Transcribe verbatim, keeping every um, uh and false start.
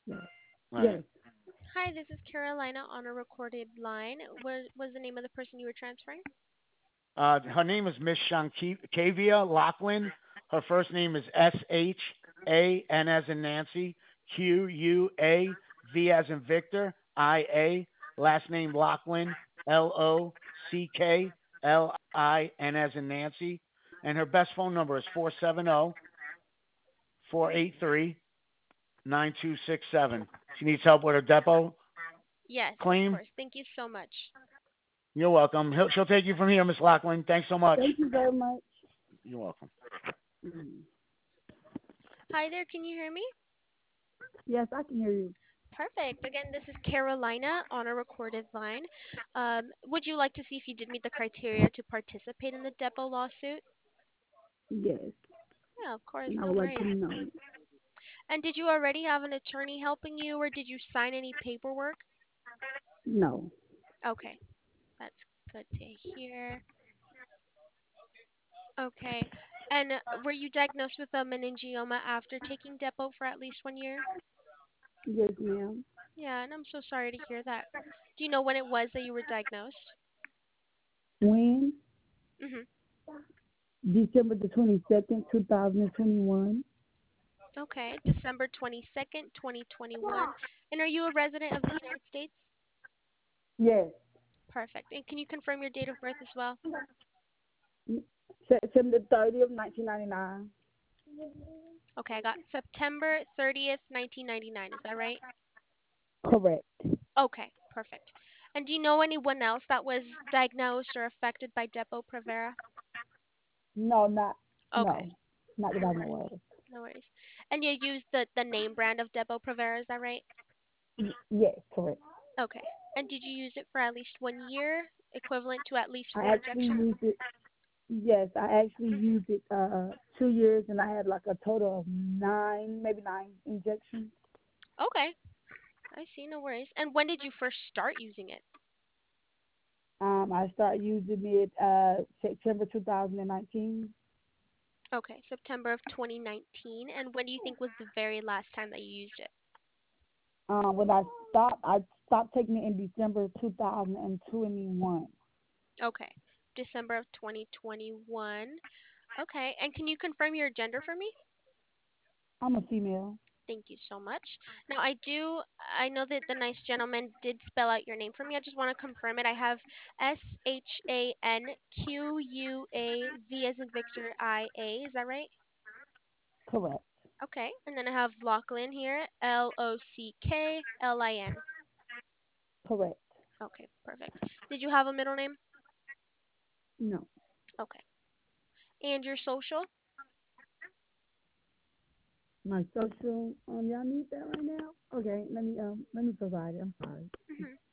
Yes. Right. Yes. Hi, this is Carolina on a recorded line. What was the name of the person you were transferring? Uh, her name is Miss Shankavia Lachlan. Her first name is S H A N as in Nancy, Q U A V as in Victor, I A. Last name Lachlan, L O C K L I N as in Nancy. And her best phone number is four seven zero, four eight three, nine two six seven. She needs help with her depot Yes, of claim. course. Thank you so much. You're welcome. He'll, she'll take you from here, Miss Lachlan. Thanks so much. Thank you very much. You're welcome. Mm. Hi there, can you hear me? Yes, I can hear you. Perfect. Again, this is Carolina on a recorded line. Um, would you like to see if you did meet the criteria to participate in the depot lawsuit? Yes. Yeah, of course, And I no would like to worries. know. And did you already have an attorney helping you, or did you sign any paperwork? No. Okay, that's good to hear. Okay. And uh, were you diagnosed with a meningioma after taking Depo for at least one year? Yes, ma'am. Yeah, and I'm so sorry to hear that. Do you know when it was that you were diagnosed? When? Mhm. December the twenty-second, two thousand twenty-one. Okay, December twenty-second, twenty twenty-one. And are you a resident of the United States? Yes. Perfect. And can you confirm your date of birth as well? September thirtieth, nineteen ninety-nine. Okay, I got September thirtieth, nineteen ninety-nine. Is that right? Correct. Okay, perfect. And do you know anyone else that was diagnosed or affected by Depo-Provera? No, not, Okay, no. Not that no I worries. know of. No worries. And you use the the name brand of Depo-Provera, is that right? Yes, correct. Okay. And did you use it for at least one year, equivalent to at least I four actually injections? used it. Yes, I actually Mhm. used it uh two years, and I had like a total of nine, maybe nine injections. Okay. I see, no worries. And when did you first start using it? Um, I started using it uh September two thousand nineteen. Okay, September of twenty nineteen. And when do you think was the very last time that you used it? Um, when I stopped, I stopped taking it in December two thousand twenty-one. Okay, December of twenty twenty-one. Okay, and can you confirm your gender for me? I'm a female. Thank you so much. Now, I do, I know that the nice gentleman did spell out your name for me. I just want to confirm it. I have S H A N Q U A V as in Victor I A. Is that right? Correct. Okay. And then I have Lachlan here, L O C K L I N. Correct. Okay, perfect. Did you have a middle name? No. Okay. And your social? My social. Um, y'all need that right now? Okay. Let me um let me provide it. I'm sorry.